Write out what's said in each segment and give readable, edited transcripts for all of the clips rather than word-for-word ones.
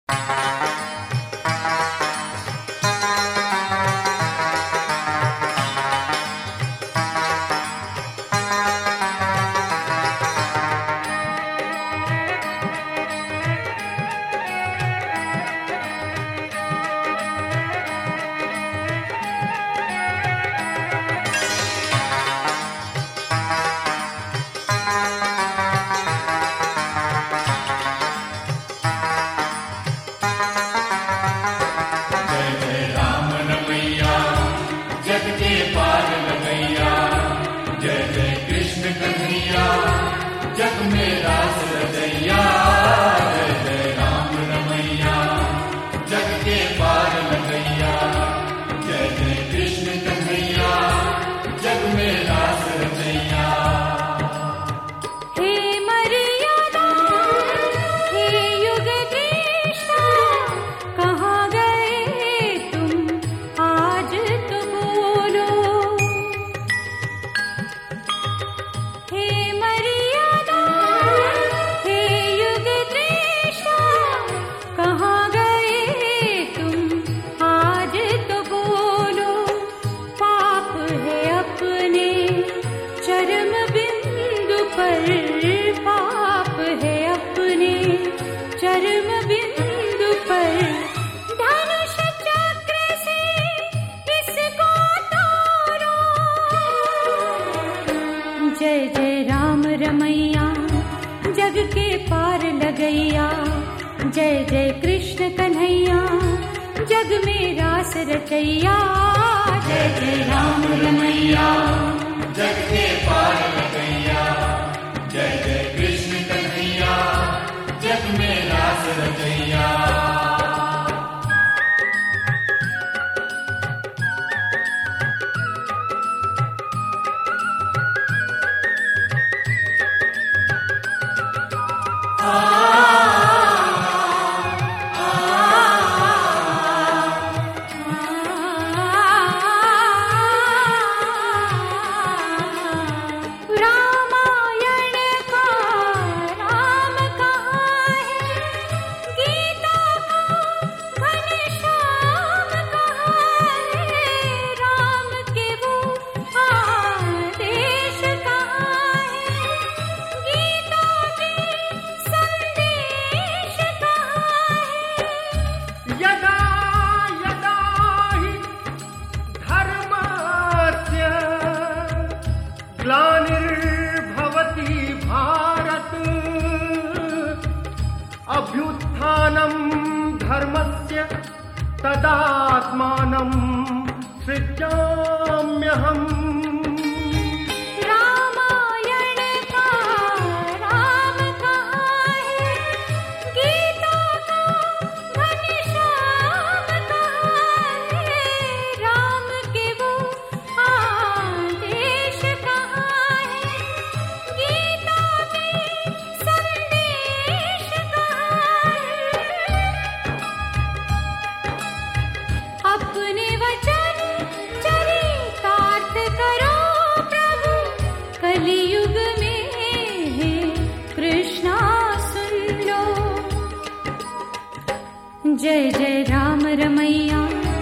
जय जय राम रमैया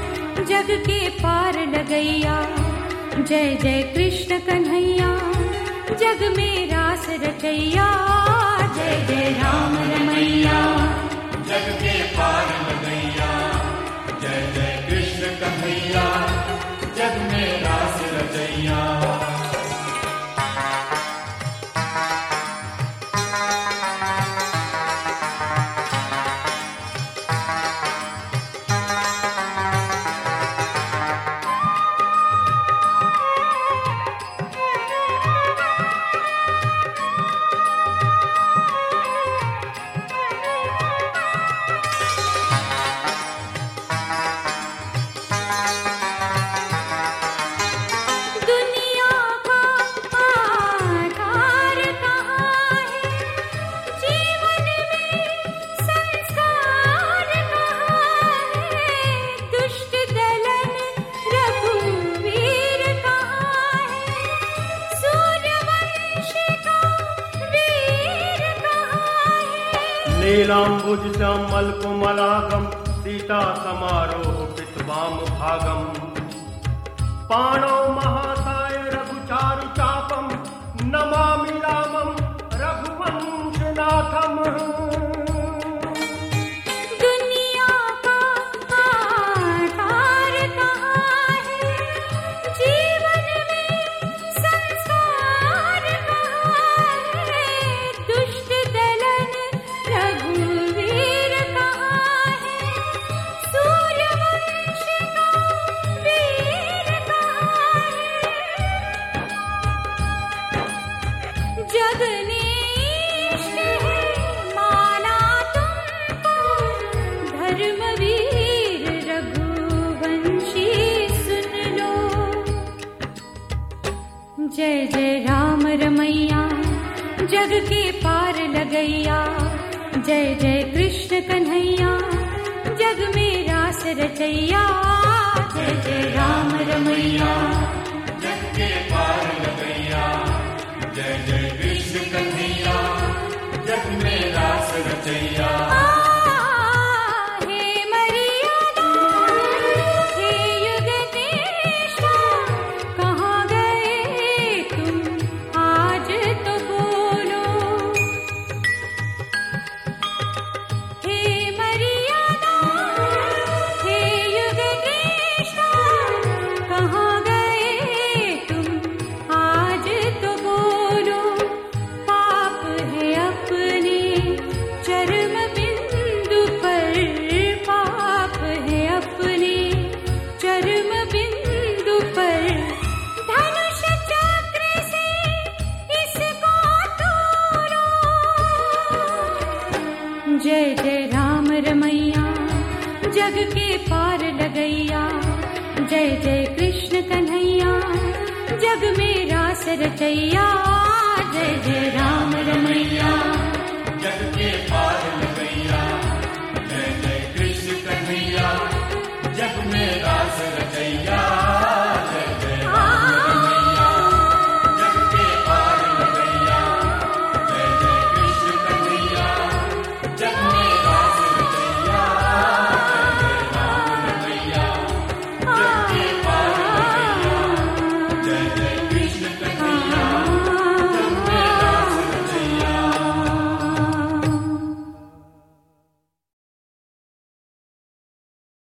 जग के पार लगैया, जय जय कृष्ण कन्हैया जग में रास रचैया। जय जय राम रमैया जग के पार लगैया, जय जय कृष्ण कन्हैया जग में रास रचैया। नीलाम्बुज श्यामल कोमलागम सीता समारोह पितवाम भागम पाणौ महासाय रघुचारु चापम नमामि रामम रघुवंशनाथम। दुनिया का आधार कहाँ है, जीवन में संसार कहाँ है, दुष्ट दलन रघुवीर कहाँ है, सूर्यवंश का वीर कहाँ है। जगनीश है माना तुमको, धर्मवीर रघुवंशी सुन लो। जय जय राम रमैया जग के पार लगैया, जय जय कृष्ण कन्हैया जग में रास रचैया। जय जय राम रमैया जग के पार लगैया, जय जय कृष्ण कन्हैया जग में रास रचैया। हे मर्यादा हे युगनेशा, कहाँ गए तुम आज तो बोलो। हे मर्यादा हे युगनेशा, कहाँ गए तुम आज तो बोलो। पाप है अपने चरम बिंदु पर, पाप है अपने चरम बिंदु पर, धनुष चक्र से इसको तोड़ो। जय जय राम रमैया जग के पार लगैया, जय जय कृष्ण कन्हैया जग में रास रचैया। जय जय राम रमैया